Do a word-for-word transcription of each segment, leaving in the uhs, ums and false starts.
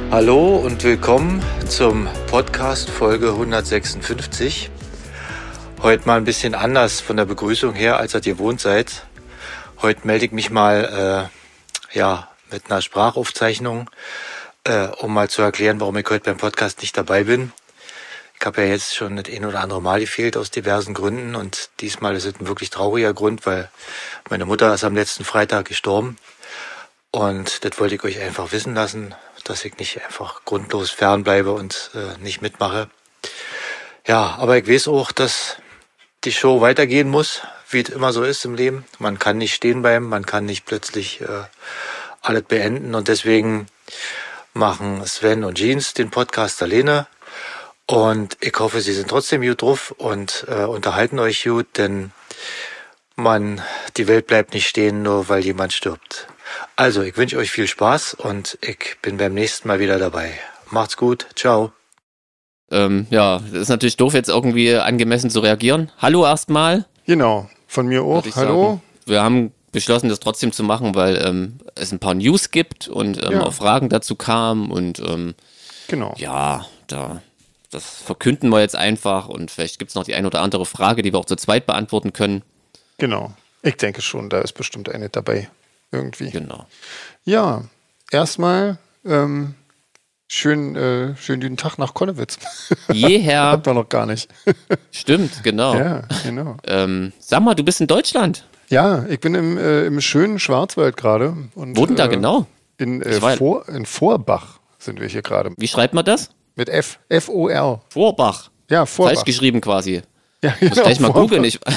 Hallo und willkommen zum Podcast Folge hundertsechsundfünfzig. Heute mal ein bisschen anders von der Begrüßung her, als ihr gewohnt seid. Heute melde ich mich mal äh, ja, mit einer Sprachaufzeichnung, äh, um mal zu erklären, warum ich heute beim Podcast nicht dabei bin. Ich habe ja jetzt schon das ein oder andere Mal gefehlt aus diversen Gründen und diesmal ist es ein wirklich trauriger Grund, weil meine Mutter ist am letzten Freitag gestorben und das wollte ich euch einfach wissen lassen, dass ich nicht einfach grundlos fernbleibe und äh, nicht mitmache. Ja, aber ich weiß auch, dass die Show weitergehen muss, wie es immer so ist im Leben. Man kann nicht stehen bleiben, man kann nicht plötzlich äh, alles beenden und deswegen machen Sven und Jeans den Podcast alleine und ich hoffe, sie sind trotzdem gut drauf und äh, unterhalten euch gut, denn man, die Welt bleibt nicht stehen, nur weil jemand stirbt. Also, ich wünsche euch viel Spaß und ich bin beim nächsten Mal wieder dabei. Macht's gut, ciao. Ähm, ja, das ist natürlich doof, jetzt irgendwie angemessen zu reagieren. Hallo erstmal. Genau, von mir auch. Hallo. Sagen. Wir haben beschlossen, das trotzdem zu machen, weil ähm, es ein paar News gibt und ähm, Ja. auch Fragen dazu kamen und ähm, Genau. ja, da, das verkünden wir jetzt einfach und vielleicht gibt es noch die ein oder andere Frage, die wir auch zu zweit beantworten können. Genau. Ich denke schon, da ist bestimmt eine dabei. Irgendwie. Genau. Ja, erstmal ähm, schön, äh, schönen guten Tag nach Konnewitz. Jeher. Hatten wir noch gar nicht. Stimmt, genau. Ja, genau. Ähm, sag mal, du bist in Deutschland. Ja, ich bin im, äh, im schönen Schwarzwald gerade. und, Wo denn da äh, genau? In, äh, Ich weiß- Vor, in Vorbach sind wir hier gerade. Wie schreibt man das? Mit F. F O R. Vorbach. Ja, Vorbach. Falsch geschrieben quasi. Ja, Muss genau, gleich mal Vorbach. googeln. Ich,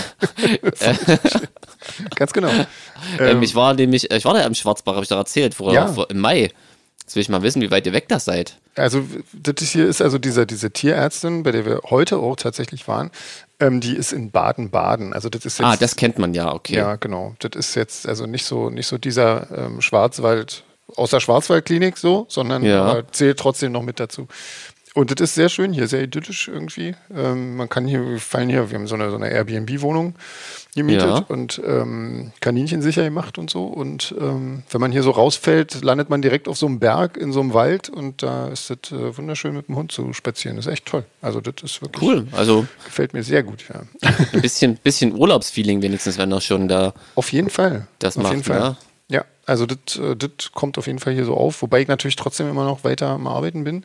Ganz genau. ähm, ich war nämlich, ich war da im Schwarzbach, habe ich doch erzählt, vor, Ja. vor, im Mai. Jetzt will ich mal wissen, wie weit ihr weg das seid. Also das ist hier ist also diese, diese Tierärztin, bei der wir heute auch tatsächlich waren, ähm, die ist in Baden-Baden. Also das ist jetzt, Ah, das kennt man ja, okay. ja genau. Das ist jetzt also nicht so nicht so dieser ähm, Schwarzwald aus der Schwarzwaldklinik so, sondern Ja. aber zählt trotzdem noch mit dazu. Und das ist sehr schön hier, sehr idyllisch irgendwie. Ähm, man kann hier, wir fallen hier, wir haben so eine, so eine Airbnb-Wohnung gemietet Ja. und ähm, Kaninchen sicher gemacht und so. Und ähm, wenn man hier so rausfällt, landet man direkt auf so einem Berg in so einem Wald und da ist es äh, wunderschön mit dem Hund zu spazieren. Das ist echt toll. Also das ist wirklich, Cool, also gefällt mir sehr gut. Ja. ein bisschen, bisschen Urlaubsfeeling wenigstens, wenn er schon da Auf jeden Fall. das auf macht. jeden Fall. Ja. Ja, also das, äh, das kommt auf jeden Fall hier so auf, wobei ich natürlich trotzdem immer noch weiter am Arbeiten bin.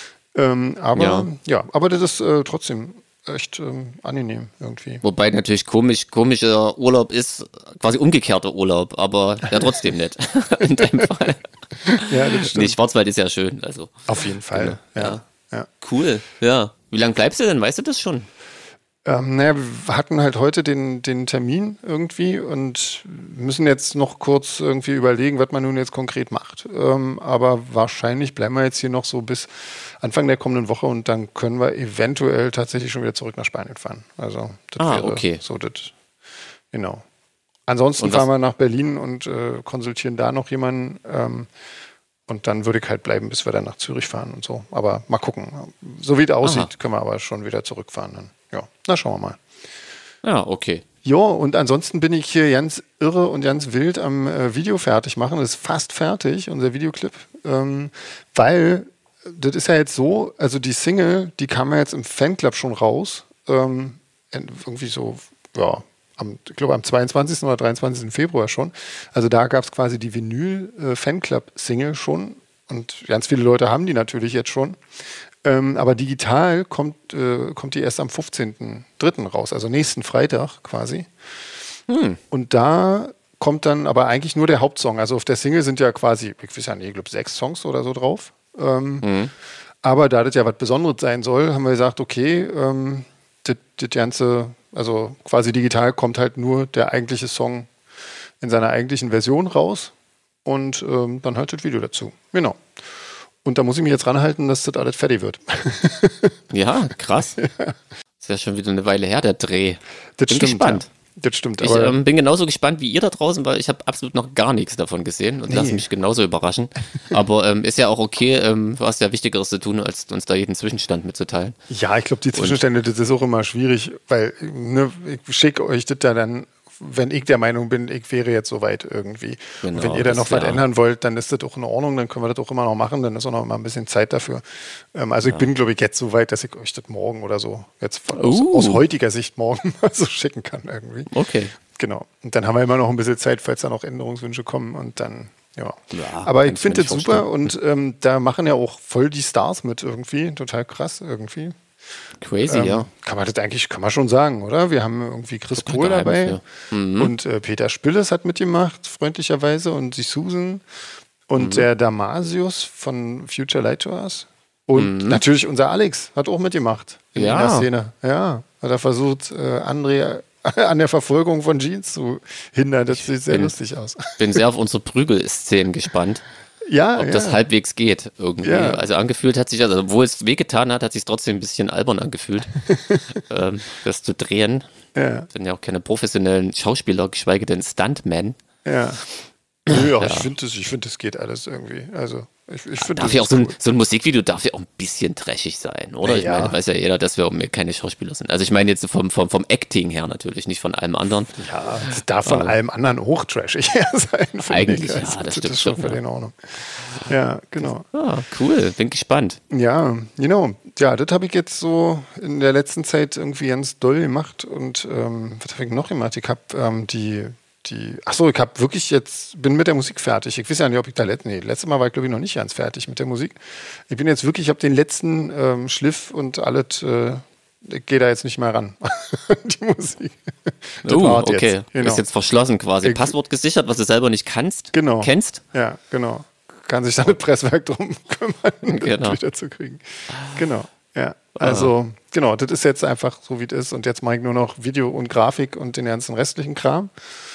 Ähm, aber Ja. ja. aber das ist äh, trotzdem echt ähm, angenehm irgendwie. Wobei natürlich komisch, komischer Urlaub ist, quasi umgekehrter Urlaub, aber ja trotzdem nicht. In deinem Fall. Ja, das stimmt. Nee, Schwarzwald ist ja schön, also Auf jeden Fall. Ja. Ja. Ja. cool, ja. Wie lange bleibst du denn, weißt du das schon? Ähm, naja, wir hatten halt heute den, den Termin irgendwie und müssen jetzt noch kurz irgendwie überlegen, was man nun jetzt konkret macht. Ähm, aber wahrscheinlich bleiben wir jetzt hier noch so bis Anfang der kommenden Woche und dann können wir eventuell tatsächlich schon wieder zurück nach Spanien fahren. Also das Ah, wäre okay. so das. Genau. Ansonsten Und was- fahren wir nach Berlin und äh, konsultieren da noch jemanden. Ähm, und dann würde ich halt bleiben, bis wir dann nach Zürich fahren und so. Aber mal gucken. So wie es aussieht, Aha. können wir aber schon wieder zurückfahren. Dann. Ja, na schauen wir mal. Ja, okay. Ja, und ansonsten bin ich hier ganz irre und ganz wild am äh, Video fertig machen. Das ist fast fertig, unser Videoclip. Ähm, weil, das ist ja jetzt so, also die Single, die kam ja jetzt im Fanclub schon raus. Ähm, irgendwie so, ja, am, ich glaube am zweiundzwanzigsten oder dreiundzwanzigsten Februar schon. Also da gab es quasi die Vinyl-Fanclub-Single schon. Und ganz viele Leute haben die natürlich jetzt schon. Ähm, aber digital kommt, äh, kommt die erst am fünfzehnten dritten raus, also nächsten Freitag quasi. Hm. Und da kommt dann aber eigentlich nur der Hauptsong. Also auf der Single sind ja quasi, ich weiß ja nicht, ich glaube sechs Songs oder so drauf. Ähm, Mhm. Aber da das ja was Besonderes sein soll, haben wir gesagt, okay, ähm, das, das Ganze, also quasi digital kommt halt nur der eigentliche Song in seiner eigentlichen Version raus und ähm, dann halt das Video dazu. Genau. Und da muss ich mich jetzt ranhalten, dass das alles fertig wird. Ja, krass. Ist ja schon wieder eine Weile her, der Dreh. Das Bin stimmt. gespannt. Ja. Das stimmt. Ich Aber ähm, bin genauso gespannt wie ihr da draußen, weil ich habe absolut noch gar nichts davon gesehen und Nee. lasse mich genauso überraschen. Aber ähm, ist ja auch okay, ähm, du hast ja Wichtigeres zu tun, als uns da jeden Zwischenstand mitzuteilen. ja, ich glaube, die Zwischenstände, das ist auch immer schwierig, weil ne, ich schicke euch das ja dann wenn ich der Meinung bin, ich wäre jetzt soweit irgendwie. Genau, und wenn ihr da noch das, was ja. ändern wollt, dann ist das auch in Ordnung, dann können wir das auch immer noch machen, dann ist auch noch mal ein bisschen Zeit dafür. Ähm, also ich bin, glaube ich, jetzt soweit, dass ich euch das morgen oder so, jetzt von, aus, Uh. aus heutiger Sicht morgen mal so schicken kann irgendwie. Okay. Genau. Und dann haben wir immer noch ein bisschen Zeit, falls da noch Änderungswünsche kommen und dann, ja. Ja, Aber kann ich ich mir finde das nicht super und ähm, da machen ja auch voll die Stars mit irgendwie. Total krass irgendwie. Crazy, Ähm, ja. Kann man das eigentlich, kann man schon sagen, oder? Wir haben irgendwie Chris Total Pohl dabei Geheimnis, ja. Mhm. und äh, Peter Spilles hat mitgemacht, freundlicherweise, und die Susan und Mhm. der Damasius von Future Light to Us. Und Mhm. natürlich unser Alex hat auch mitgemacht in Ja. der Szene. Ja, hat er versucht, äh, André an der Verfolgung von Jeans zu hindern. Das sieht sehr bin- lustig aus. Bin sehr auf unsere Prügelszenen gespannt, Ja, ob ja. das halbwegs geht irgendwie. Ja. Also angefühlt hat sich, also obwohl es wehgetan hat, hat sich trotzdem ein bisschen albern angefühlt, ähm, das zu drehen. ja, Sind ja auch keine professionellen Schauspieler, geschweige denn Stuntmen. ja. Nö, ja, ich finde, das, ich find, das geht alles irgendwie. Also, ich, ich finde, Darf das ja auch ist so ein, cool. so ein Musikvideo darf ja auch ein bisschen trashig sein, oder? Na Ich ja. meine, weiß ja jeder, dass wir keine Schauspieler sind. Also ich meine jetzt vom, vom, vom Acting her natürlich, nicht von allem anderen. Ja, das darf von allem anderen hochtrashig her sein. finde Eigentlich, ich. ja, Also, das das stimmt ist schon schon, völlig ja. in Ordnung. Ja, genau. Ah, cool, bin gespannt. Ja, genau. Ja, das habe ich jetzt so in der letzten Zeit irgendwie ganz doll gemacht. Und ähm, was habe ich noch gemacht? Ich habe ähm, die, die, ach so, ich habe wirklich jetzt, bin mit der Musik fertig. Ich weiß ja nicht, ob ich da, let, nee, letztes Mal war ich glaube ich noch nicht ganz fertig mit der Musik. Ich bin jetzt wirklich, ich habe den letzten ähm, Schliff und alles, äh, ich gehe da jetzt nicht mehr ran. Die Musik. Das Oh, war's okay. Jetzt. Genau. Ist jetzt verschlossen quasi. Ich- Passwort gesichert, was du selber nicht kannst. Genau. Kennst? Ja, genau. Kann sich dann das Presswerk drum kümmern, Genau. das wieder zu kriegen. Genau. Ja. Also, genau, das ist jetzt einfach so, wie es ist. Und jetzt mache ich nur noch Video und Grafik und den ganzen restlichen Kram.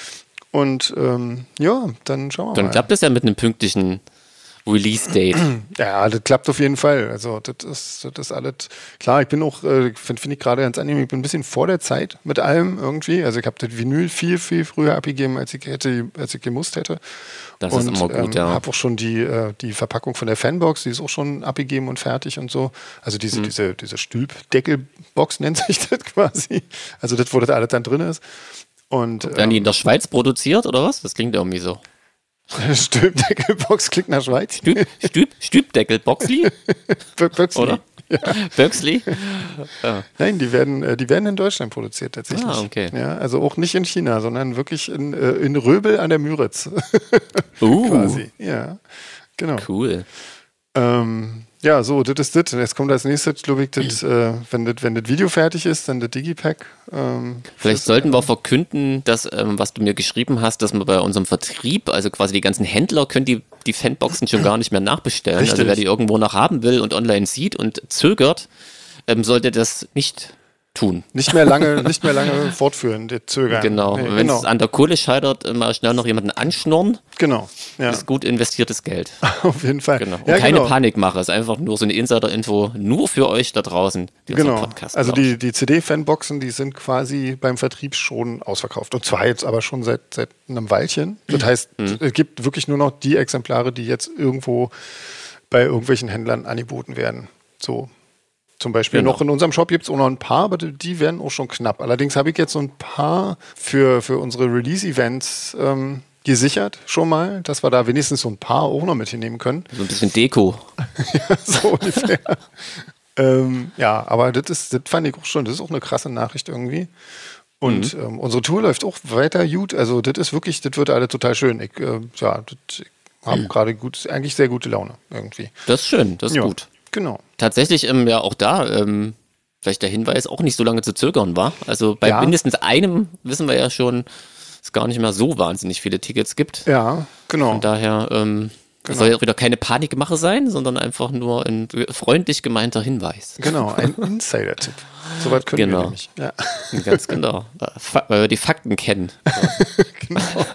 Und ähm, ja, dann schauen wir Dann mal. klappt es ja mit einem pünktlichen Release-Date. Ja, das klappt auf jeden Fall. Also, das ist, das ist alles klar. Ich bin auch, äh, finde find ich gerade ganz angenehm, ich bin ein bisschen vor der Zeit mit allem irgendwie. Also, ich habe das Vinyl viel, viel früher abgegeben, als ich, hätte, als ich gemusst hätte. Das und, ist immer gut, ähm, ja. habe auch schon die, äh, die Verpackung von der Fanbox, die ist auch schon abgegeben und fertig und so. Also, diese, Mhm. diese, diese Stülpdeckelbox nennt sich das quasi. Also, das, wo das alles dann drin ist. Und, Werden die ähm, in der Schweiz produziert oder was? Das klingt irgendwie so. Stülpdeckelbox klingt nach Schweiz. Stüb, Stüb, Stübdeckel, Boxley? Böxley. Oder? Böxley? Ja. Nein, die werden, äh, die werden in Deutschland produziert tatsächlich. Ah, okay. Ja, also auch nicht in China, sondern wirklich in, äh, in Röbel an der Müritz. Uh, Quasi. Ja, genau. cool. Ähm, ja, so, das ist das. Und jetzt kommt als nächstes, glaube ich, das, äh, wenn das wenn das Video fertig ist, dann das Digipack. Ähm, Vielleicht das, sollten wir verkünden, dass, ähm, was du mir geschrieben hast, dass wir bei unserem Vertrieb, also quasi die ganzen Händler, können die, die Fanboxen schon gar nicht mehr nachbestellen. Richtig. Also wer die irgendwo noch haben will und online sieht und zögert, ähm, sollte das nicht tun. Nicht mehr lange, nicht mehr lange fortführen, das Zögern. Genau. Nee, Wenn genau. es an der Kohle scheitert, mal schnell noch jemanden anschnurren, Genau. Ja, ist gut investiertes Geld. auf jeden Fall. Genau. Und Ja, keine genau. Panikmache, ist einfach nur so eine Insider-Info, nur für euch da draußen, die unseren Genau. Podcast Also lauschen. die, die C D-Fanboxen, die sind quasi beim Vertrieb schon ausverkauft. Und zwar jetzt aber schon seit, seit einem Weilchen. Das heißt, es gibt wirklich nur noch die Exemplare, die jetzt irgendwo bei irgendwelchen Händlern angeboten werden. So. Zum Beispiel Genau. noch in unserem Shop gibt es auch noch ein paar, aber die werden auch schon knapp. Allerdings habe ich jetzt so ein paar für, für unsere Release-Events ähm, gesichert schon mal, dass wir da wenigstens so ein paar auch noch mit hinnehmen können. So ein bisschen Deko. So ungefähr. ähm, ja, aber das ist, das fand ich auch schon, das ist auch eine krasse Nachricht irgendwie. Und Mhm. ähm, unsere Tour läuft auch weiter gut. Also das ist wirklich, das wird alle total schön. Ich, äh, ja, das, ich habe gerade gut, eigentlich sehr gute Laune irgendwie. Das ist schön, das ist Ja, gut. Genau. Tatsächlich, ähm, ja, auch da, ähm, vielleicht der Hinweis, auch nicht so lange zu zögern war. Also bei Ja. mindestens einem wissen wir ja schon, dass es gar nicht mehr so wahnsinnig viele Tickets gibt. Ja, genau. Von daher ähm, Genau. soll ja wieder keine Panikmache sein, sondern einfach nur ein freundlich gemeinter Hinweis. Genau, ein Insider-Tipp. Soweit können Genau. wir nämlich. Ja, Ganz genau. Äh, Fa- Weil wir die Fakten kennen. genau.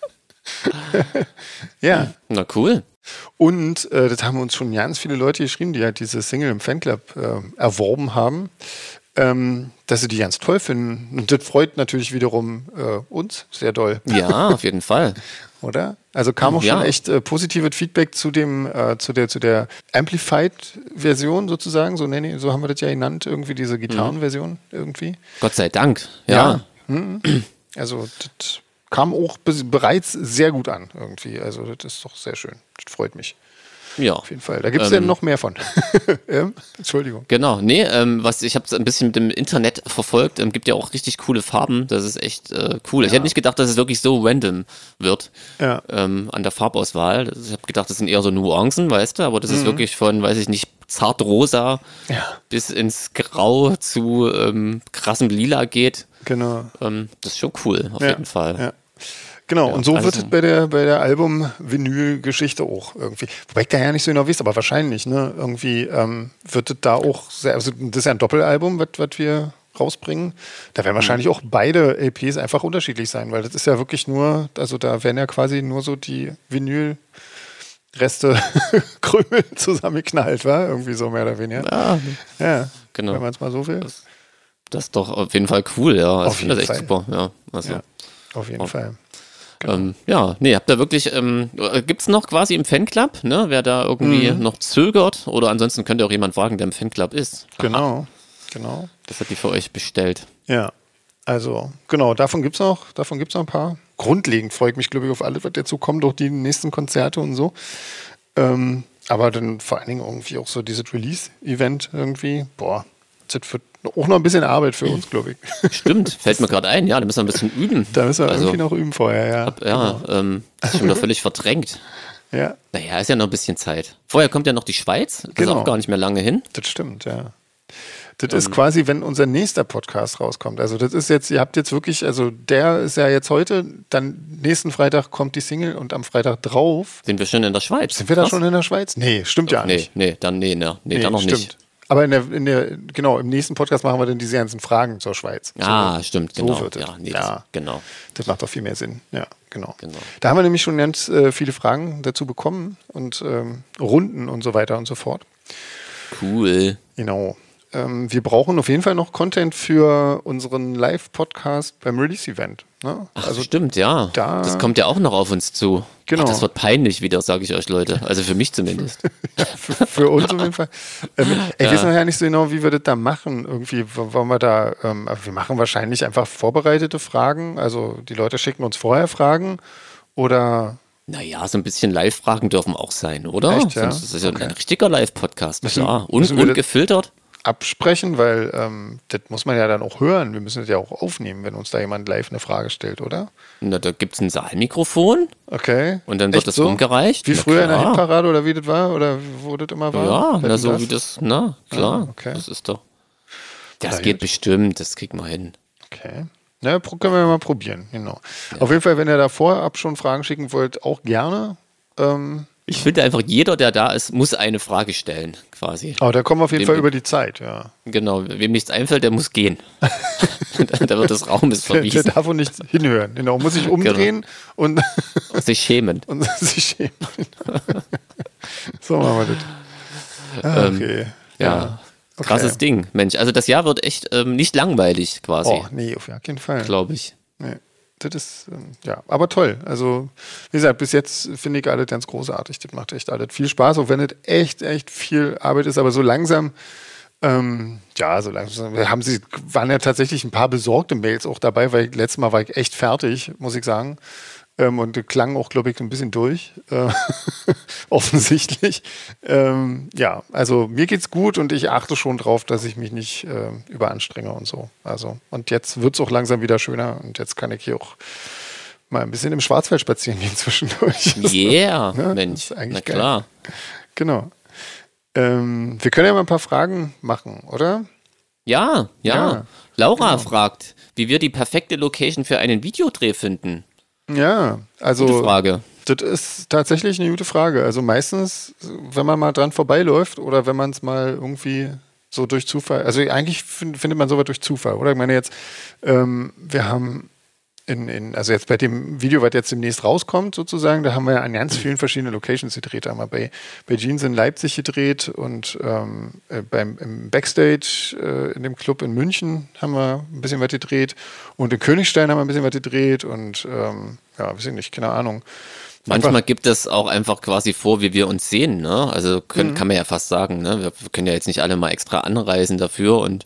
Ja. Na cool. Und äh, das haben uns schon ganz viele Leute geschrieben, die halt diese Single im Fanclub äh, erworben haben, ähm, dass sie die ganz toll finden. Und das freut natürlich wiederum äh, uns sehr doll, Ja, auf jeden Fall. oder? Also kam auch Ja. schon echt äh, positives Feedback zu dem, äh, zu der, zu der Amplified-Version sozusagen, so nenne ich, so haben wir das ja genannt, irgendwie diese Gitarrenversion irgendwie. Gott sei Dank. Ja. Mhm. Also das kam auch be- bereits sehr gut an irgendwie. Also das ist doch sehr schön. Das freut mich. Ja. Auf jeden Fall. Da gibt es Ähm, ja noch mehr von. ähm, Entschuldigung. Genau, nee, ähm, was ich habe es ein bisschen mit dem Internet verfolgt, ähm, gibt ja auch richtig coole Farben, das ist echt äh, cool. Ich hätte nicht gedacht, dass es wirklich so random wird Ja. ähm, an der Farbauswahl. Das- Ich habe gedacht, das sind eher so Nuancen, weißt du, aber das ist wirklich von, weiß ich nicht, zart rosa Ja. bis ins Grau zu ähm, krassem Lila geht. Genau. Ähm, das ist schon cool, auf Ja. jeden Fall. Ja. Genau, Ja, und so also wird so- es bei der, bei der Album-Vinyl-Geschichte auch irgendwie. Wobei ich da ja nicht so genau weiß, aber wahrscheinlich, ne? Irgendwie ähm, wird es da auch sehr, also das ist ja ein Doppelalbum, was was wir rausbringen. Da werden wahrscheinlich auch beide L Ps einfach unterschiedlich sein, weil das ist ja wirklich nur, also da werden ja quasi nur so die Vinyl-Reste Krümel zusammengeknallt, war irgendwie so mehr oder weniger. Ja, Ja, genau. wenn man es mal so will. Das ist doch auf jeden Fall cool, ja. Also Auf ich finde das jeden echt Fall. super, ja. Also, Ja, auf jeden Oh. Fall. Ähm, ja, nee, habt ihr wirklich, ähm, gibt's noch quasi im Fanclub, ne, wer da irgendwie Mhm. noch zögert oder ansonsten könnt ihr auch jemand fragen, der im Fanclub ist. Aha, Genau, genau. das hat die für euch bestellt. Ja, also genau, davon gibt es noch, davon gibt's noch ein paar. Grundlegend freue ich mich, glaube ich, auf alles, was dazu kommt, auch die nächsten Konzerte und so. Ähm, aber dann vor allen Dingen irgendwie auch so dieses Release-Event irgendwie. Boah, das wird auch noch ein bisschen Arbeit für uns, glaube ich. Stimmt, fällt mir gerade ein, ja, da müssen wir ein bisschen üben. Da müssen wir Also, irgendwie noch üben vorher, ja. Ja, ähm, das ist schon wieder völlig verdrängt. Ja, Naja, ist ja noch ein bisschen Zeit. Vorher kommt ja noch die Schweiz, das Genau. ist auch gar nicht mehr lange hin. das stimmt, ja. Das ist quasi, wenn unser nächster Podcast rauskommt. Also das ist jetzt, ihr habt jetzt wirklich, also der ist ja jetzt heute, dann nächsten Freitag kommt die Single und am Freitag drauf. Sind wir schon in der Schweiz? Sind wir da Krass. schon in der Schweiz? Nee, stimmt ja Nee, nicht. nee, dann nee, ne, nee, dann noch stimmt. nicht. Aber in der, in der, genau, im nächsten Podcast machen wir dann diese ganzen Fragen zur Schweiz. Ah, So, stimmt, so genau. wird es. Ja, nee, Ja. Das, genau. Das macht doch viel mehr Sinn. Ja, genau. Genau. Da haben wir nämlich schon ganz äh, viele Fragen dazu bekommen und ähm, Runden und so weiter und so fort. Cool. Genau. Ähm, wir brauchen auf jeden Fall noch Content für unseren Live-Podcast beim Release-Event. Ne? Ach, Also stimmt, ja. da- das kommt ja auch noch auf uns zu. Genau. Ach, das wird peinlich wieder, sage ich euch, Leute. Also für mich zumindest. für, für uns auf jeden Fall. Ähm, ich weiß noch ja nicht so genau, wie wir das da machen. Irgendwie w- wollen wir da, ähm, aber wir machen wahrscheinlich einfach vorbereitete Fragen. Also die Leute schicken uns vorher Fragen oder Naja, so ein bisschen Live-Fragen dürfen auch sein, oder? Echt, ja? Sonst ist es ja Okay. ein richtiger Live-Podcast, Müssen- klar. Und, müssen wir und das- gefiltert. absprechen, weil ähm, das muss man ja dann auch hören. Wir müssen das ja auch aufnehmen, wenn uns da jemand live eine Frage stellt, oder? Na, da gibt es ein Saalmikrofon Okay. und dann wird Echt das so? rumgereicht. Wie Na früher in der klar. Hitparade oder wie das war? Oder wo das immer war? Ja, Wetten, na, so das? wie das, na, klar. Ah, okay. Das ist doch. Das Na geht gut. bestimmt, das kriegen wir hin. Okay. Na, pro- können wir mal probieren, genau. Auf jeden Fall, wenn ihr da vorab schon Fragen schicken wollt, auch gerne. Ähm, Ich finde einfach, jeder, der da ist, muss eine Frage stellen, quasi. aber da kommen wir auf jeden Wem- Fall über die Zeit, ja. Genau, wem nichts einfällt, der muss gehen. da wird das Raumes Der, der verwiesen darf auch nicht hinhören. Genau, muss sich umdrehen und, und sich schämen. und sich schämen. So machen wir das. Ah, Ähm, okay. Ja, Okay. krasses Ding, Mensch. Also das Jahr wird echt ähm, nicht langweilig, quasi, Oh, nee, auf keinen Fall. glaube ich. Nee. Das ist, ähm, ja, aber toll. Also, wie gesagt, bis jetzt finde ich alles ganz großartig. Das macht echt alles viel Spaß, auch wenn es echt, echt viel Arbeit ist. Aber so langsam, ähm, ja, so langsam haben sie, waren ja tatsächlich ein paar besorgte Mails auch dabei, weil ich, letztes Mal war ich echt fertig, muss ich sagen. Ähm, und das klang auch, glaube ich, ein bisschen durch, äh, offensichtlich. Ähm, ja, also mir geht's gut und ich achte schon drauf, dass ich mich nicht äh, überanstrenge und so. Also, und jetzt wird's auch langsam wieder schöner und jetzt kann ich hier auch mal ein bisschen im Schwarzwald spazieren gehen zwischendurch. Yeah, Ja, Mensch, das ist eigentlich na geil. klar. Genau. Ähm, wir können ja mal ein paar Fragen machen, oder? Ja, ja. Ja, Laura genau. fragt, wie wir die perfekte Location für einen Videodreh finden. Ja, also Gute Frage. das ist tatsächlich eine gute Frage. Also meistens, wenn man mal dran vorbeiläuft oder wenn man es mal irgendwie so durch Zufall, also eigentlich find, findet man sowas durch Zufall, oder? Ich meine jetzt, ähm, wir haben in, in, also jetzt bei dem Video, was jetzt demnächst rauskommt sozusagen, da haben wir ja an ganz vielen verschiedenen Locations gedreht. Da haben wir bei, bei Jeans in Leipzig gedreht und ähm, äh, beim, im Backstage äh, in dem Club in München haben wir ein bisschen was gedreht und in Königstein haben wir ein bisschen was gedreht und ähm, ja, weiß ich nicht, keine Ahnung. Manchmal Einfach- gibt es auch einfach quasi vor, wie wir uns sehen, ne? Also können, Mhm. kann man ja fast sagen, ne? Wir, wir können ja jetzt nicht alle mal extra anreisen dafür und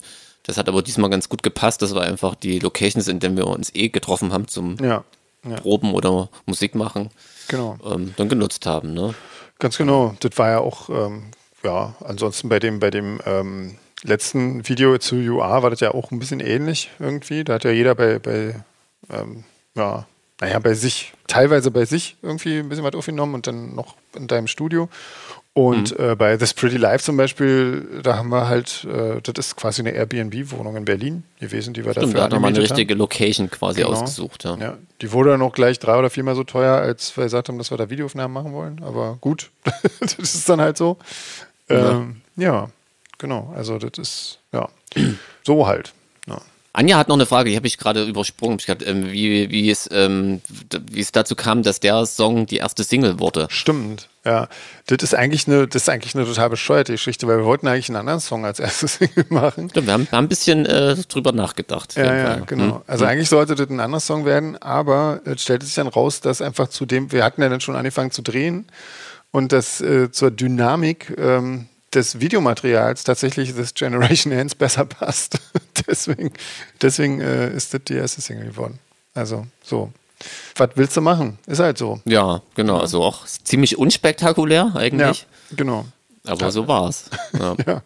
Das hat aber diesmal ganz gut gepasst. Das war einfach die Locations, in denen wir uns eh getroffen haben zum Ja, ja. Proben oder Musik machen, Genau. ähm, dann genutzt haben. Ne? Ganz genau. Das war ja auch, ähm, ja, ansonsten bei dem, bei dem ähm, letzten Video zu U R war das ja auch ein bisschen ähnlich irgendwie. Da hat ja jeder bei, bei ähm, ja, naja, bei sich, teilweise bei sich irgendwie ein bisschen was aufgenommen und dann noch in deinem Studio. Und mhm. äh, bei This Pretty Life zum Beispiel, da haben wir halt, äh, das ist quasi eine Airbnb-Wohnung in Berlin gewesen, die wir Stimmt, dafür da hat man eine richtige haben. Location quasi Genau. ausgesucht. Ja. Ja, die wurde dann auch gleich drei oder viermal so teuer, als wir gesagt haben, dass wir da Videoaufnahmen machen wollen. Aber gut, das ist dann halt so. Ähm, ja. ja, genau. Also das ist, ja, so halt. Ja. Anja hat noch eine Frage, die habe ich gerade übersprungen. Ich grad, ähm, wie, wie, es, ähm, wie es dazu kam, dass der Song die erste Single wurde. Stimmt, ja. Das ist eigentlich eine, das ist eigentlich eine total bescheuerte Geschichte, weil wir wollten eigentlich einen anderen Song als erste Single machen. Stimmt, wir haben, wir haben ein bisschen äh, drüber nachgedacht. Ja, ja, genau. Hm. Also hm. eigentlich sollte das ein anderer Song werden, aber es stellte sich dann raus, dass einfach zu dem, wir hatten ja dann schon angefangen zu drehen und das äh, zur Dynamik ähm, des Videomaterials tatsächlich This Generation Ends besser passt. deswegen deswegen äh, ist das die erste Single geworden. Also so. Was willst du machen? Ist halt so. Ja, genau. Also auch ziemlich unspektakulär eigentlich. Ja, genau. Aber ja. so war's. Ja. ja.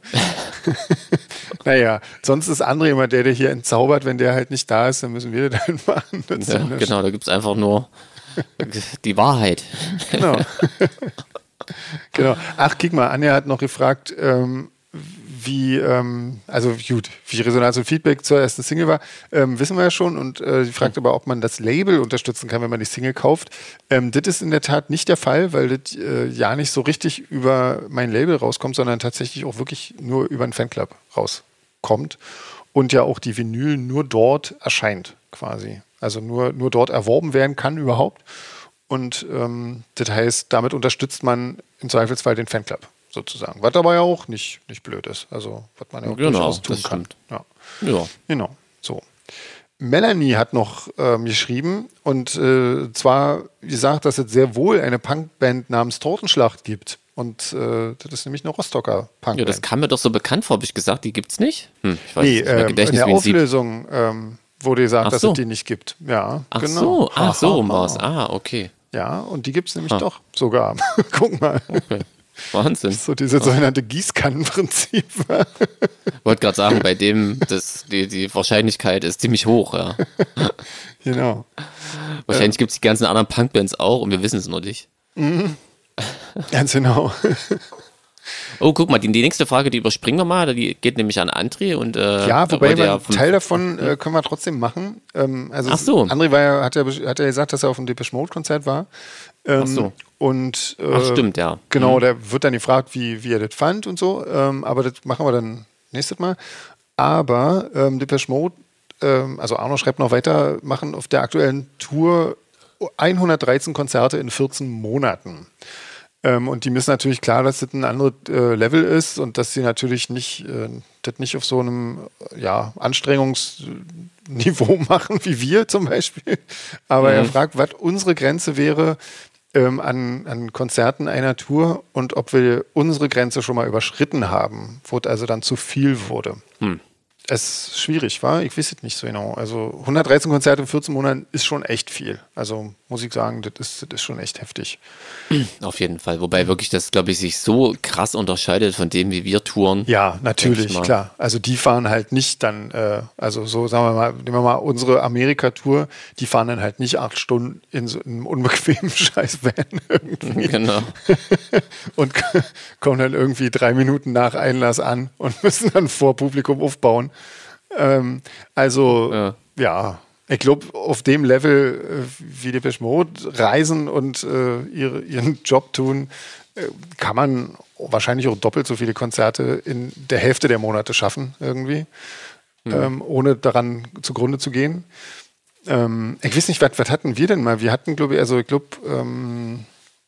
Naja, sonst ist André immer der, der hier entzaubert. Wenn der halt nicht da ist, dann müssen wir das halt machen. Das ja, genau, da gibt es einfach nur die Wahrheit. Genau. Genau. Ach, guck mal, Anja hat noch gefragt, ähm, wie, ähm, also gut, wie Resonanz und Feedback zur ersten Single war, ähm, wissen wir ja schon. Und äh, sie fragt aber, ob man das Label unterstützen kann, wenn man die Single kauft. Ähm, das ist in der Tat nicht der Fall, weil das äh, ja nicht so richtig über mein Label rauskommt, sondern tatsächlich auch wirklich nur über einen Fanclub rauskommt. Und ja auch die Vinyl nur dort erscheint, quasi. Also nur, nur dort erworben werden kann überhaupt. Und ähm, das heißt, damit unterstützt man im Zweifelsfall den Fanclub sozusagen. Was aber ja auch nicht, nicht blöd ist. Also, was man ja auch genau, durchaus tun das kann. stimmt. Ja. Ja. Genau, so. Melanie hat noch ähm, geschrieben und äh, zwar gesagt, dass es sehr wohl eine Punkband namens Tortenschlacht gibt. Und äh, das ist nämlich eine Rostocker Punkband. Ja, das kam mir doch so bekannt vor, habe ich gesagt, die gibt's nicht? Hm, ich weiß nee, nicht, mein ähm, in der Auflösung ähm, wurde gesagt, ach dass so. es die nicht gibt. Ja, ach genau. So, ach so, um was. Ah, okay. Ja, und die gibt es nämlich ah. doch sogar. Guck mal. Okay. Wahnsinn. So dieses sogenannte Gießkannenprinzip. Ich wollte gerade sagen, bei dem, das, die, die Wahrscheinlichkeit ist ziemlich hoch, ja. Genau. Wahrscheinlich gibt es die ganzen anderen Punkbands auch und wir wissen es noch nicht. Mhm. Ganz genau. Oh, guck mal, die, die nächste Frage, die überspringen wir mal, die geht nämlich an André. Und, äh, ja, wobei der einen Teil davon äh, können wir trotzdem machen. Ähm, also Ach so. André war ja, hat, ja, hat ja gesagt, dass er auf dem Depeche Mode Konzert war. Ähm, Ach so. Und, äh, Ach, stimmt, ja. Genau, mhm. der wird dann gefragt, wie, wie er das fand und so. Ähm, aber das machen wir dann nächstes Mal. Aber ähm, Depeche Mode, ähm, also Arno schreibt noch weiter, machen auf der aktuellen Tour hundertdreizehn Konzerte in vierzehn Monaten. Ähm, und die müssen natürlich klar, dass das ein anderes äh, Level ist und dass sie natürlich nicht, äh, das nicht auf so einem ja, Anstrengungsniveau machen, wie wir zum Beispiel. Aber mhm. er fragt, was unsere Grenze wäre ähm, an, an Konzerten einer Tour und ob wir unsere Grenze schon mal überschritten haben, wo es also dann zu viel wurde. Mhm. Es ist schwierig, war? Ich weiß es nicht so genau. Also hundertdreizehn Konzerte in vierzehn Monaten ist schon echt viel. Also muss ich sagen, das ist, das ist schon echt heftig. Auf jeden Fall. Wobei wirklich das, glaube ich, sich so krass unterscheidet von dem, wie wir touren. Ja, natürlich, klar. Also die fahren halt nicht dann, äh, also so sagen wir mal, nehmen wir mal unsere Amerika-Tour, die fahren dann halt nicht acht Stunden in so einem unbequemen Scheiß-Van irgendwie. Genau. Und kommen dann irgendwie drei Minuten nach Einlass an und müssen dann vor Publikum aufbauen. Ähm, also, ja, ja ich glaube, auf dem Level, äh, wie Depeche Mode reisen und äh, ihre, ihren Job tun, äh, kann man wahrscheinlich auch doppelt so viele Konzerte in der Hälfte der Monate schaffen, irgendwie, mhm. ähm, ohne daran zugrunde zu gehen. Ähm, ich weiß nicht, was, was hatten wir denn mal? Wir hatten, glaube ich, also ich glaube, ähm,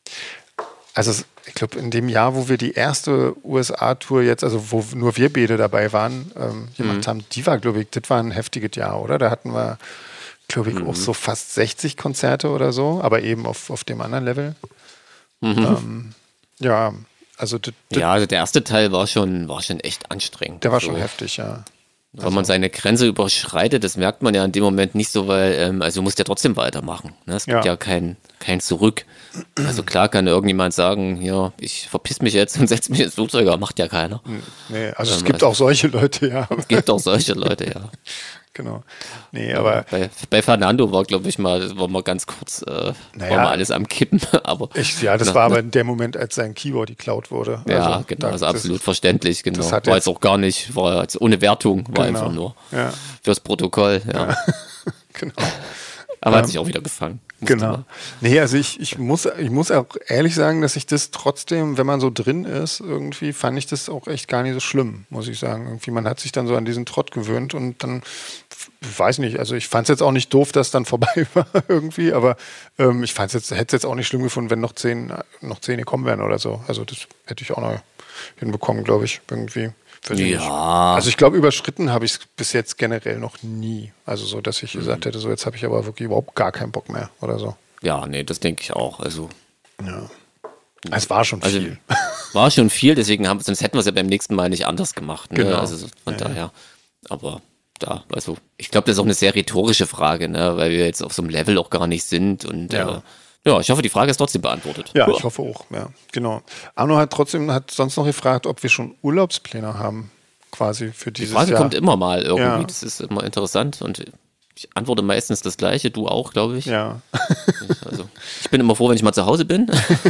also ich glaube, in dem Jahr, wo wir die erste U S A-Tour jetzt, also wo nur wir beide dabei waren, ähm, gemacht mhm. haben, die war, glaube ich, das war ein heftiges Jahr, oder? Da hatten wir, glaube ich, mhm. auch so fast sechzig Konzerte oder so, aber eben auf, auf dem anderen Level. Mhm. Ähm, ja, also das, das, ja, also der erste Teil war schon, war schon echt anstrengend. Der war so. schon heftig, ja. Wenn also, man seine Grenze überschreitet, das merkt man ja in dem Moment nicht so, weil, ähm, also du musst ja trotzdem weitermachen. Ne? Es gibt ja, ja kein, kein Zurück. Also klar kann irgendjemand sagen, ja, ich verpiss mich jetzt und setze mich ins Flugzeug, aber macht ja keiner. Nee, also ähm, es gibt also, auch solche Leute, ja. Es gibt auch solche Leute, ja. Genau. Nee, aber bei, bei Fernando war, glaube ich, mal, war mal ganz kurz, äh, naja, war mal alles am Kippen. aber ich, Ja, das na, war aber in dem Moment, als sein Keyboard geklaut wurde. Ja, also, genau, da, also absolut das, verständlich, genau. Das war jetzt auch gar nicht, war jetzt ohne Wertung, war genau, einfach nur ja. fürs Protokoll. Ja. Ja. Genau. Aber hat sich auch wieder gefangen. Genau. Nee, also ich, ich, muss, ich muss auch ehrlich sagen, dass ich das trotzdem, wenn man so drin ist, irgendwie fand ich das auch echt gar nicht so schlimm, muss ich sagen. Irgendwie, man hat sich dann so an diesen Trott gewöhnt und dann, ich weiß nicht, also ich fand es jetzt auch nicht doof, dass dann vorbei war irgendwie, aber ähm, ich fand's jetzt, hätte es jetzt auch nicht schlimm gefunden, wenn noch zehn, noch zehn gekommen wären oder so. Also das hätte ich auch noch hinbekommen, glaube ich, irgendwie. Ja. Also ich glaube, überschritten habe ich es bis jetzt generell noch nie. Also so, dass ich gesagt hätte, so jetzt habe ich aber wirklich überhaupt gar keinen Bock mehr oder so. Ja, nee, das denke ich auch. Also ja. Es war schon also, viel. War schon viel, deswegen haben, sonst hätten wir es ja beim nächsten Mal nicht anders gemacht. Ne? Genau. Also von ja. daher. Aber da, also ich glaube, das ist auch eine sehr rhetorische Frage, ne? Weil wir jetzt auf so einem Level auch gar nicht sind und ja. Äh, ja, ich hoffe, die Frage ist trotzdem beantwortet. Ja, Puh. ich hoffe auch, ja, genau. Arno hat trotzdem, hat sonst noch gefragt, ob wir schon Urlaubspläne haben, quasi für dieses Jahr. Die Frage Jahr. kommt immer mal irgendwie, ja. Das ist immer interessant und ich antworte meistens das Gleiche, du auch, glaube ich. Ja. Also, ich bin immer froh, wenn ich mal zu Hause bin.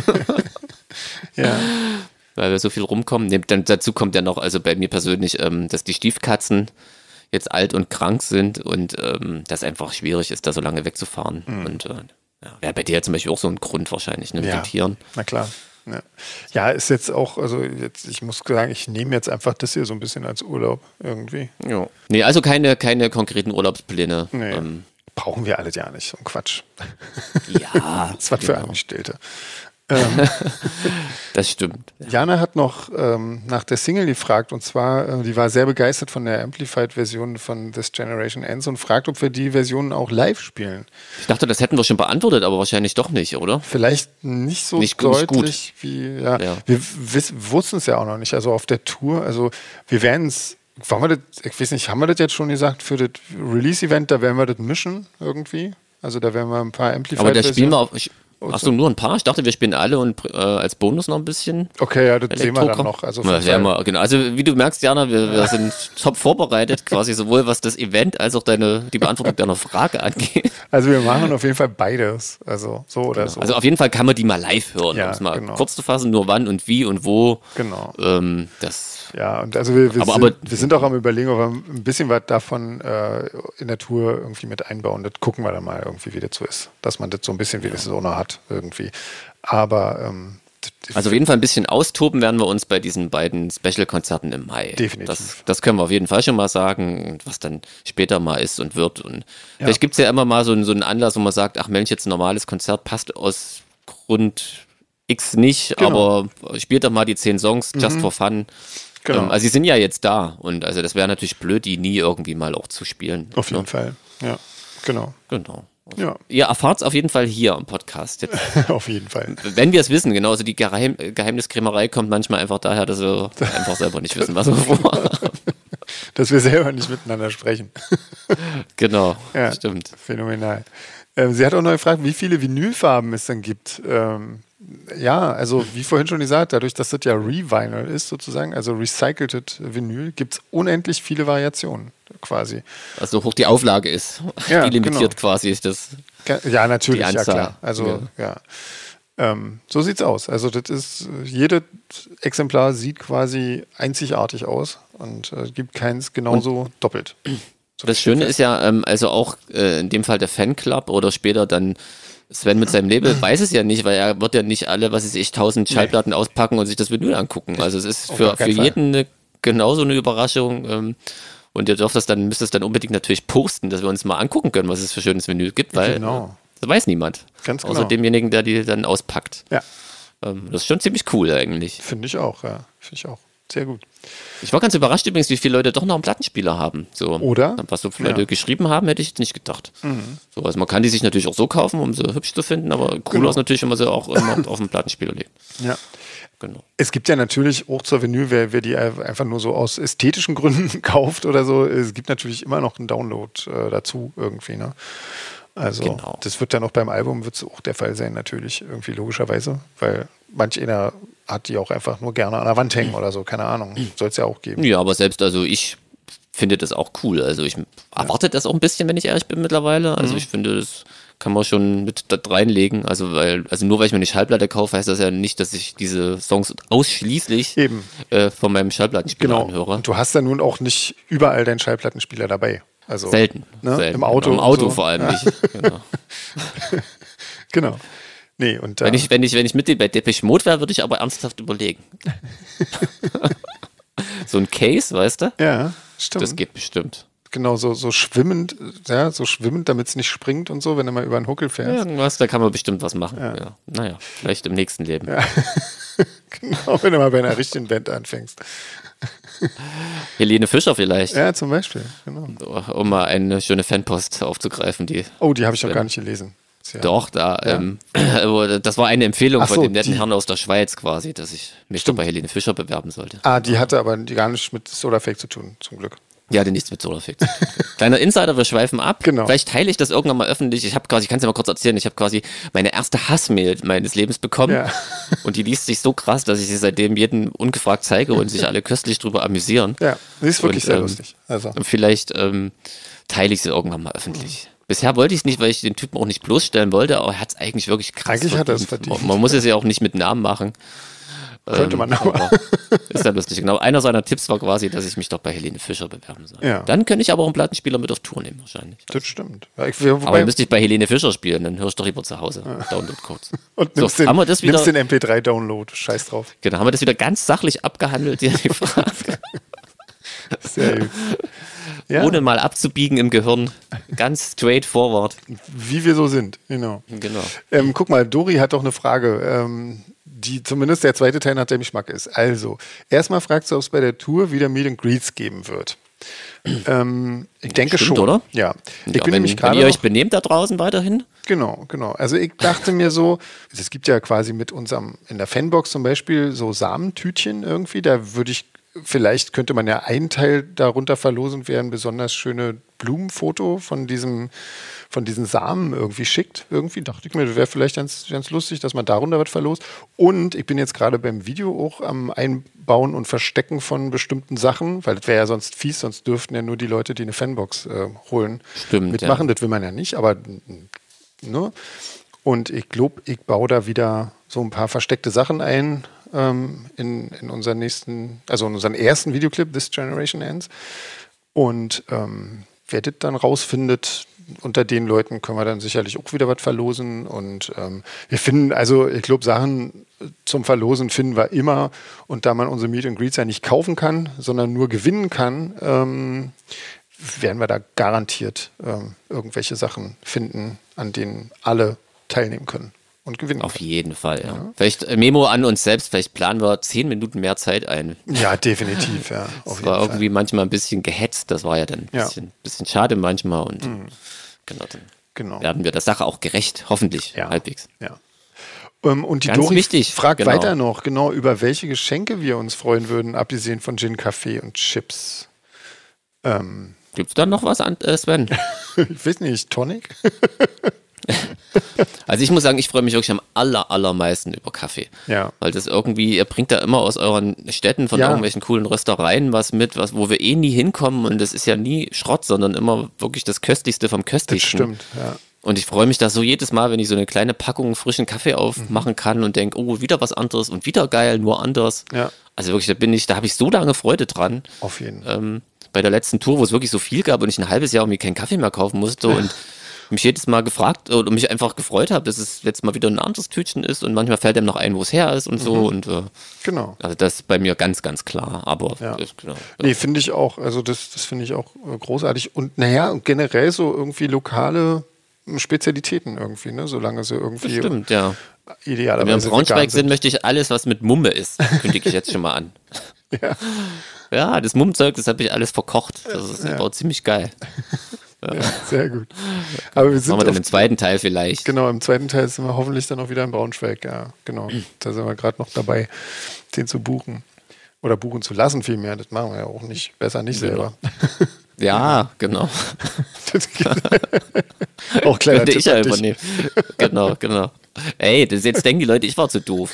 Ja. Weil wir so viel rumkommen. Dann dazu kommt ja noch, also bei mir persönlich, ähm, dass die Stiefkatzen jetzt alt und krank sind und ähm, das einfach schwierig ist, da so lange wegzufahren. Mhm. Und äh, ja, wäre bei dir zum Beispiel auch so ein Grund wahrscheinlich, ne, mit ja. den Tieren. Na klar. Ja. ja, ist jetzt auch, also jetzt, ich muss sagen, ich nehme jetzt einfach das hier so ein bisschen als Urlaub irgendwie. Ja. Nee, also keine, keine konkreten Urlaubspläne. Nee. Ähm, Brauchen wir alles ja nicht, so ein Quatsch. Ja. Das ist was genau. für Angestellte. ähm, das stimmt. Jana hat noch ähm, nach der Single gefragt und zwar, äh, die war sehr begeistert von der Amplified-Version von This Generation Ends und fragt, ob wir die Version auch live spielen. Ich dachte, das hätten wir schon beantwortet, aber wahrscheinlich doch nicht, oder? Vielleicht nicht so nicht, deutlich nicht wie, ja, ja. wir wussten es ja auch noch nicht, also auf der Tour, also wir werden es, wollen wir das, ich weiß nicht, haben wir das jetzt schon gesagt, für das Release-Event, da werden wir das mischen irgendwie, also da werden wir ein paar Amplified-Versionen. Aber da spielen wir auf... Ich Achso, nur ein paar? Ich dachte, wir spielen alle und äh, als Bonus noch ein bisschen. Okay, ja, das sehen wir dann noch. Also, ja, ja, mal, genau. Also wie du merkst, Jana, wir, wir sind top vorbereitet, quasi sowohl was das Event als auch deine, die Beantwortung deiner Frage angeht. Also wir machen auf jeden Fall beides. Also so oder genau. so. Also auf jeden Fall kann man die mal live hören, ja, um es mal genau. kurz zu fassen, nur wann und wie und wo. Genau. Ähm, das Ja, und also wir, wir, aber, sind, aber, wir sind auch am Überlegen, ob wir ein bisschen was davon äh, in der Tour irgendwie mit einbauen. Das gucken wir dann mal irgendwie, wie das so ist. Dass man das so ein bisschen wie das so noch hat irgendwie. Aber ähm, also auf jeden Fall ein bisschen austoben werden wir uns bei diesen beiden Special-Konzerten im Mai. Definitiv. Das, das können wir auf jeden Fall schon mal sagen, was dann später mal ist und wird. Und ja. Vielleicht gibt es ja immer mal so, so einen Anlass, wo man sagt, ach Mensch, jetzt ein normales Konzert passt aus Grund X nicht, genau. aber spielt doch mal die zehn Songs, just mhm. for fun. Genau. Ähm, also sie sind ja jetzt da und also das wäre natürlich blöd, die nie irgendwie mal auch zu spielen. Auf jeden ne? Fall, ja, genau. Genau. Ja. Ihr erfahrt es auf jeden Fall hier im Podcast. Jetzt. Auf jeden Fall. Wenn wir es wissen, genau. Also die Geheim Geheimniskrämerei kommt manchmal einfach daher, dass wir einfach selber nicht wissen, was wir vorhaben. Dass wir selber nicht miteinander sprechen. Genau, ja, stimmt. Phänomenal. Ähm, sie hat auch noch gefragt, wie viele Vinylfarben es dann gibt. Ähm, ja, also wie vorhin schon gesagt, dadurch, dass das ja Revinyl ist sozusagen, also recyceltes Vinyl, gibt es unendlich viele Variationen quasi. Also hoch die Auflage ist, ja, die limitiert genau. quasi ist das. Ja, natürlich, die ja klar. Also ja, ja. Ähm, so sieht's aus. Also das ist, jedes Exemplar sieht quasi einzigartig aus und es äh, gibt keins genauso und doppelt. So das Schöne ist ja, ähm, also auch äh, in dem Fall der Fanclub oder später dann Sven mit seinem Label weiß es ja nicht, weil er wird ja nicht alle, was weiß ich, tausend Schallplatten nee. auspacken und sich das Vinyl angucken. Also es ist für, für jeden eine, genauso eine Überraschung. Ähm, und ihr dürft das dann, müsst es dann unbedingt natürlich posten, dass wir uns mal angucken können, was es für schönes Vinyl gibt, weil genau. das weiß niemand. Ganz genau. Außer demjenigen, der die dann auspackt. Ja. Ähm, das ist schon ziemlich cool eigentlich. Finde ich auch, ja. Finde ich auch. Sehr gut. Ich war ganz überrascht übrigens, wie viele Leute doch noch einen Plattenspieler haben. So, Oder? Was so viele Leute Ja. geschrieben haben, hätte ich jetzt nicht gedacht. Mhm. So, also man kann die sich natürlich auch so kaufen, um sie hübsch zu finden, aber cooler Genau. ist natürlich, wenn man sie auch immer auf den Plattenspieler legt. Ja. Genau. Es gibt ja natürlich auch zur Vinyl, wer, wer die einfach nur so aus ästhetischen Gründen kauft oder so, es gibt natürlich immer noch einen Download äh, dazu irgendwie, ne? Also Genau. das wird dann auch beim Album wird's auch der Fall sein, natürlich, irgendwie logischerweise, weil manch einer hat die auch einfach nur gerne an der Wand hängen oder so, keine Ahnung, soll es ja auch geben. Ja, aber selbst, also ich finde das auch cool. Also ich erwarte das auch ein bisschen, wenn ich ehrlich bin mittlerweile. Also Mhm. ich finde, das kann man schon mit da reinlegen. Also weil, also nur weil ich mir eine Schallplatte kaufe, heißt das ja nicht, dass ich diese Songs ausschließlich Eben. äh, von meinem Schallplattenspieler Genau. anhöre. Und du hast dann nun auch nicht überall deinen Schallplattenspieler dabei. Also, Selten, ne? selten. Im Auto. Im und Auto so. vor allem Ja. nicht. Genau. Genau. Nee, und da, Wenn ich, wenn ich, wenn ich Mitglied bei Depeche Mode wäre, würde ich aber ernsthaft überlegen. So ein Case, weißt du? ja, stimmt. Das geht bestimmt. Genau, so, so schwimmend, ja, so schwimmend, damit es nicht springt und so, wenn du mal über einen Huckel fährst. Irgendwas, da kann man bestimmt was machen. Ja. Ja. Naja, vielleicht im nächsten Leben. Ja. Genau, wenn du mal bei einer richtigen Band anfängst. Helene Fischer vielleicht, Ja, zum Beispiel, genau. um mal eine schöne Fanpost aufzugreifen, die Oh, die habe ich noch gar nicht gelesen. Ist ja- doch, da, ähm, aber das war eine Empfehlung Ach so, von dem netten die- Herrn aus der Schweiz quasi, dass ich mich doch Stimmt. bei Helene Fischer bewerben sollte. Ah, die hatte aber die gar nichts mit Solarfake zu tun, zum Glück. Die hatte nichts mit Solarfix zu tun. Kleiner Insider, wir schweifen ab. Genau. Vielleicht teile ich das irgendwann mal öffentlich. Ich habe quasi, ich kann es ja mal kurz erzählen, ich habe quasi meine erste Hassmail meines Lebens bekommen. Ja. Und die liest sich so krass, dass ich sie seitdem jedem ungefragt zeige und sich alle köstlich drüber amüsieren. Ja, die ist wirklich Und, sehr ähm, lustig. Also, Und vielleicht ähm, teile ich sie irgendwann mal öffentlich. Bisher wollte ich es nicht, weil ich den Typen auch nicht bloßstellen wollte, aber er hat es eigentlich wirklich krass Eigentlich hat er es verdient. verdient. Man, man muss es ja auch nicht mit Namen machen. Könnte man aber. aber. Ist ja lustig. Genau. Einer seiner Tipps war quasi, dass ich mich doch bei Helene Fischer bewerben soll. Ja. Dann könnte ich aber auch einen Plattenspieler mit auf Tour nehmen, wahrscheinlich. das stimmt. Ja, ich, wobei, Aber dann müsste ich bei Helene Fischer spielen, dann höre ich doch lieber zu Hause. Download-Codes. und So, nimmst, den, haben wir das wieder, nimmst den M P drei Download. Scheiß drauf. genau, haben wir das wieder ganz sachlich abgehandelt, hier die Frage. Sehr gut. Ja, Ohne mal abzubiegen im Gehirn. Ganz straightforward. wie wir so sind, genau. Genau. Ähm, guck mal, Dori hat doch eine Frage, ähm, die zumindest der zweite Teil nach dem Geschmack ist. Also, erstmal fragt sie, ob es bei der Tour wieder Meet and Greets geben wird. Ähm, ich denke Stimmt, schon. oder? Ja. Ich Ja, bin wenn, nämlich wenn gerade ihr euch noch- benehmt da draußen weiterhin, Genau, genau. Also ich dachte mir so, es gibt ja quasi mit unserem, in der Fanbox zum Beispiel, so Samentütchen irgendwie. Da würde ich, vielleicht könnte man ja einen Teil darunter verlosen, wer ein besonders schöne Blumenfoto von diesem, von diesen Samen irgendwie schickt. Irgendwie dachte ich mir, das wäre vielleicht ganz, ganz lustig, dass man darunter was verlost. Und ich bin jetzt gerade beim Video auch am Einbauen und Verstecken von bestimmten Sachen, weil das wäre ja sonst fies, sonst dürften ja nur die Leute, die eine Fanbox äh, holen, Stimmt, mitmachen. Das will man ja nicht, aber ne? Und ich glaube, ich baue da wieder so ein paar versteckte Sachen ein ähm, in, in unseren nächsten, also in unseren ersten Videoclip, This Generation Ends. Und ähm, wer das dann rausfindet, unter den Leuten können wir dann sicherlich auch wieder was verlosen. Und ähm, wir finden, also ich glaube, Sachen zum Verlosen finden wir immer. Und da man unsere Meet and Greets ja nicht kaufen kann, sondern nur gewinnen kann, ähm, werden wir da garantiert ähm, irgendwelche Sachen finden, an denen alle teilnehmen können und gewinnen auf können. jeden Fall, ja. Vielleicht äh, Memo an uns selbst, vielleicht planen wir zehn Minuten mehr Zeit ein. Ja, definitiv. Ja, auf Das war jeden irgendwie manchmal ein bisschen gehetzt, das war ja dann ein Ja. bisschen, bisschen schade manchmal und genau, dann Genau. werden wir der Sache auch gerecht, hoffentlich, Ja. halbwegs. Ja. Ähm, und die Ganz Dori wichtig, fragt genau. weiter noch, genau, über welche Geschenke wir uns freuen würden, abgesehen von Gin, Kaffee und Chips. Ähm, Gibt es da noch was an, äh, Sven? ich weiß nicht, Tonic? Also ich muss sagen, ich freue mich wirklich am aller, allermeisten über Kaffee. Ja. Weil das irgendwie, ihr bringt da immer aus euren Städten von Ja. irgendwelchen coolen Röstereien was mit, was, wo wir eh nie hinkommen und das ist ja nie Schrott, sondern immer wirklich das Köstlichste vom Das Köstlichsten. stimmt, ja. Und ich freue mich da so jedes Mal, wenn ich so eine kleine Packung frischen Kaffee aufmachen kann und denke, oh, wieder was anderes und wieder geil, nur anders. Ja. Also wirklich, da bin ich, da habe ich so lange Freude dran. Auf jeden Fall. Ähm, bei der letzten Tour, wo es wirklich so viel gab und ich ein halbes Jahr irgendwie keinen Kaffee mehr kaufen musste und mich jedes Mal gefragt oder mich einfach gefreut habe, dass es jetzt mal wieder ein anderes Tütchen ist und manchmal fällt einem noch ein, wo es her ist und so. Und äh, Genau. also das ist bei mir ganz, ganz klar. Aber Ja. das, genau. Nee, finde ich auch. Also das, das finde ich auch äh, großartig. Und naja, und generell so irgendwie lokale äh, Spezialitäten irgendwie, ne? Solange sie irgendwie Das stimmt, ja. Wenn wir in idealerweise Braunschweig vegan sind, möchte ich alles, was mit Mumme ist, kündige ich jetzt schon mal an. Ja. Ja, das Mummzeug, das habe ich alles verkocht. Das ist ja. ziemlich geil. Ja, sehr gut. Aber wir sind machen wir dann im zweiten Teil vielleicht. Genau, im zweiten Teil sind wir hoffentlich dann auch wieder in Braunschweig. Ja, genau. Da sind wir gerade noch dabei, den zu buchen. Oder buchen zu lassen vielmehr. Das machen wir ja auch nicht. Besser nicht genau. selber. Ja, genau. Auch kleiner Könnte Tipp ich ja an dich. übernehmen. Genau, genau. Ey, das jetzt denken die Leute, ich war zu doof.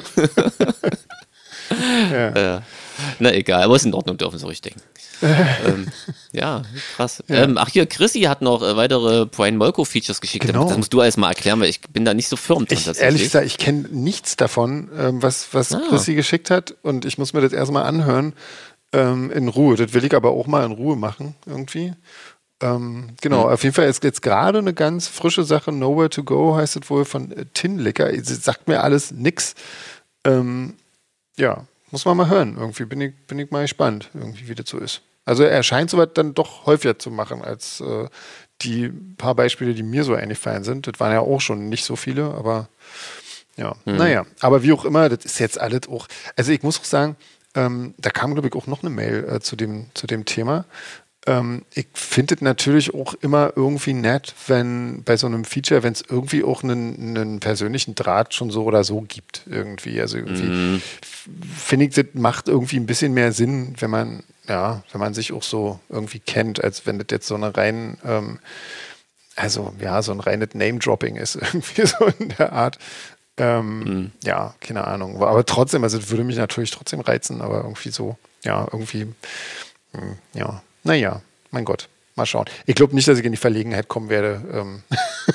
Ja. Äh, na egal, aber ist in Ordnung, dürfen sie ruhig denken. ähm, ja, krass. Ja. Ähm, ach hier, Chrissy hat noch äh, weitere Brian Molko-Features geschickt. Genau. Das musst du alles mal erklären, weil ich bin da nicht so firm drin. Ich, ehrlich gesagt, ich kenne nichts davon, ähm, was, was Ah. Chrissy geschickt hat. Und ich muss mir das erstmal anhören ähm, in Ruhe. Das will ich aber auch mal in Ruhe machen, irgendwie. Ähm, genau, Mhm. auf jeden Fall ist jetzt gerade eine ganz frische Sache. Nowhere to Go heißt es wohl von äh, Tin Licker. Das sagt mir alles nix. Ähm, ja, muss man mal hören. Irgendwie bin ich, bin ich mal gespannt, irgendwie, wie das so ist. Also er scheint sowas dann doch häufiger zu machen, als äh, die paar Beispiele, die mir so eingefallen sind. Das waren ja auch schon nicht so viele, aber ja, Mhm. naja. Aber wie auch immer, das ist jetzt alles auch, also ich muss auch sagen, ähm, da kam, glaube ich, auch noch eine Mail äh, zu dem, zu dem Thema. Ähm, ich finde es natürlich auch immer irgendwie nett, wenn bei so einem Feature, wenn es irgendwie auch einen, einen persönlichen Draht schon so oder so gibt, irgendwie. Also irgendwie Mhm. finde ich, das macht irgendwie ein bisschen mehr Sinn, wenn man, ja, wenn man sich auch so irgendwie kennt, als wenn das jetzt so eine rein, ähm, also ja, so ein reines Name-Dropping ist, irgendwie so in der Art. Ähm, Mhm. Ja, keine Ahnung. Aber trotzdem, also das würde mich natürlich trotzdem reizen, aber irgendwie so, ja, irgendwie, hm, ja. Naja, mein Gott, mal schauen. Ich glaube nicht, dass ich in die Verlegenheit kommen werde, ähm,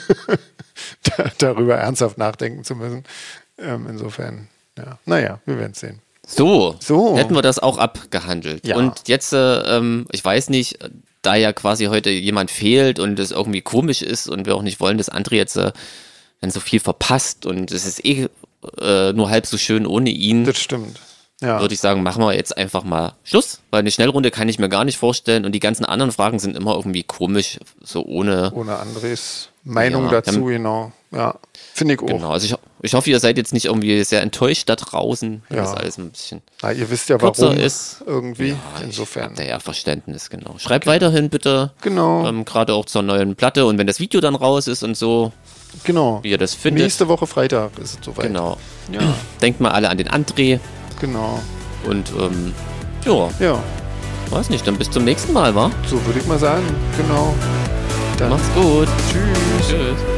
da, darüber ernsthaft nachdenken zu müssen. Ähm, insofern, ja. Naja, wir werden es sehen. So, So. hätten wir das auch abgehandelt. Ja. Und jetzt, äh, ähm, ich weiß nicht, da ja quasi heute jemand fehlt und es irgendwie komisch ist und wir auch nicht wollen, dass André jetzt äh, dann so viel verpasst und es ist eh äh, nur halb so schön ohne ihn, Das stimmt. Ja. würde ich sagen, machen wir jetzt einfach mal Schluss, weil eine Schnellrunde kann ich mir gar nicht vorstellen und die ganzen anderen Fragen sind immer irgendwie komisch, so ohne. Ohne Andres Meinung Ja, dazu, dann- genau. Ja, finde ich auch. Genau, also ich, ich hoffe, ihr seid jetzt nicht irgendwie sehr enttäuscht da draußen, wenn Ja. das alles ein bisschen Na, ihr wisst ja, kürzer warum ist. irgendwie. Ja, Insofern. Habt ihr ja Verständnis, genau. Schreibt weiterhin bitte, Genau, ähm, gerade auch zur neuen Platte und wenn das Video dann raus ist und so, genau. wie ihr das findet. Nächste Woche Freitag ist es soweit. Genau. Ja, Denkt mal alle an den André genau. und ähm, ja, Ja, weiß nicht, dann bis zum nächsten Mal, wa? so würde ich mal sagen. Genau. Dann Macht's gut. tschüss. Tschüss.